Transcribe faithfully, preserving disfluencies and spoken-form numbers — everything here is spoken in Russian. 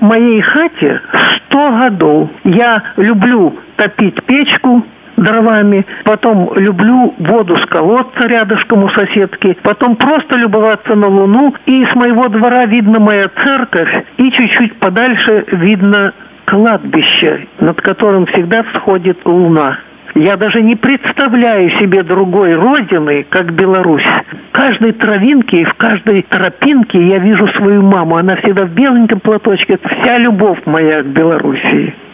моей хате сто годов. Я люблю топить печку дровами, потом люблю воду с колодца рядышком у соседки, потом просто любоваться на луну, и с моего двора видно моя церковь, и чуть-чуть подальше видно кладбище, над которым всегда всходит луна. Я даже не представляю себе другой родины, как Беларусь. В каждой травинке и в каждой тропинке я вижу свою маму. Она всегда в беленьком платочке. Это вся любовь моя к Белоруссии.